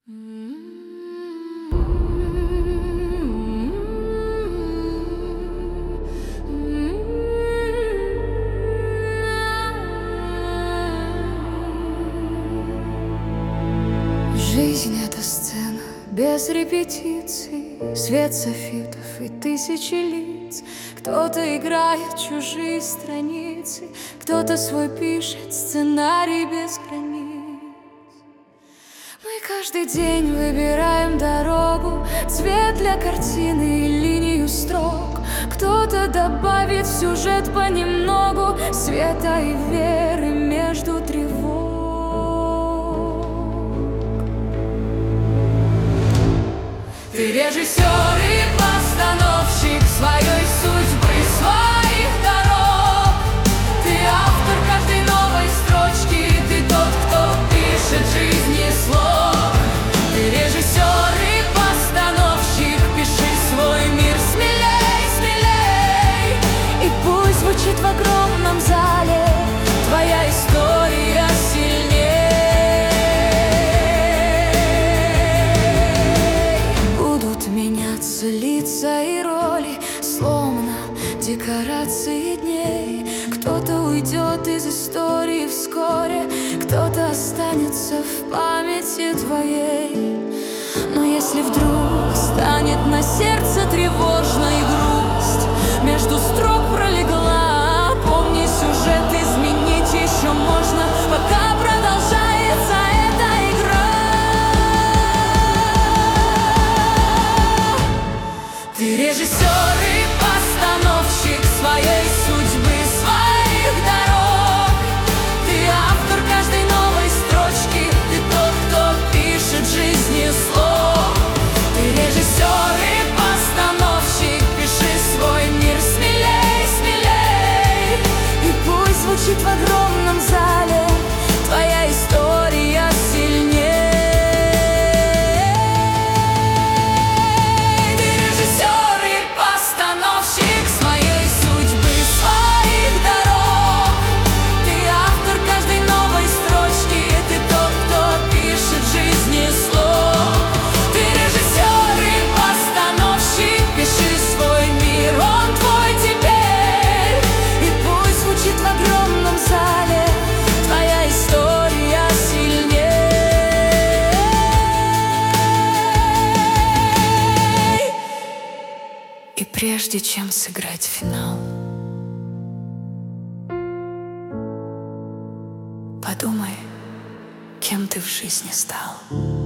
Жизнь — это сцена без репетиций, свет софитов и тысячи лиц. Кто-то играет чужие страницы, кто-то свой пишет сценарий без границ. Мы каждый день выбираем дорогу, цвет для картины и линию строк. Кто-то добавит в сюжет понемногу света и веры между тревог. Ты режиссер и постановщик своей судьбы, своих дорог. Ты автор каждой новой строчки, ты тот, кто пишет жизни слог. Ты режиссер и постановщик, пиши свой мир смелей, смелей. И пусть звучит в огромном зале твоя история сильней. Лица и роли, словно декорации дней. Кто-то уйдет из истории вскоре, кто-то останется в памяти твоей. Но если вдруг станет на сердце тревожно и грусть между строк пролегла, помни, сюжет изменить еще можно, пока продолжается эта игра. Ты режиссер и постановщик своей судьбы, своих дорог. Ты автор каждой новой строчки, ты тот, кто пишет жизни слог. Ты режиссер и постановщик, пиши свой мир смелей, смелей. И пусть звучит в огромном зале твоя история сильней. И прежде чем сыграть финал, подумай, кем ты в жизни стал.